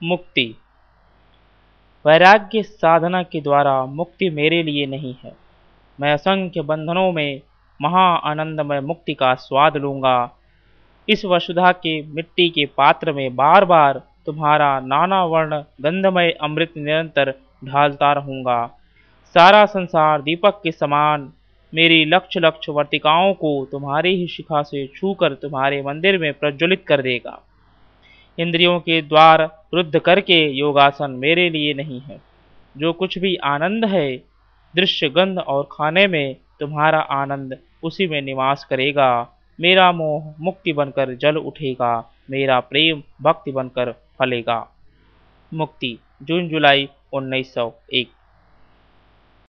मुक्ति। वैराग्य साधना के द्वारा मुक्ति मेरे लिए नहीं है। मैं असंख्य बंधनों में महा आनंदमय मुक्ति का स्वाद लूंगा। इस वसुधा के मिट्टी के पात्र में बार बार तुम्हारा नाना वर्ण गंधमय अमृत निरंतर ढालता रहूंगा। सारा संसार दीपक के समान मेरी लक्ष लक्ष वर्तिकाओं को तुम्हारी ही शिखा से छूकर तुम्हारे मंदिर में प्रज्वलित कर देगा। इंद्रियों के द्वार रुद्ध करके योगासन मेरे लिए नहीं है। जो कुछ भी आनंद है दृश्य गंध और खाने में, तुम्हारा आनंद उसी में निवास करेगा। मेरा मोह मुक्ति बनकर जल उठेगा, मेरा प्रेम भक्ति बनकर फलेगा। मुक्ति, जून जुलाई 1901।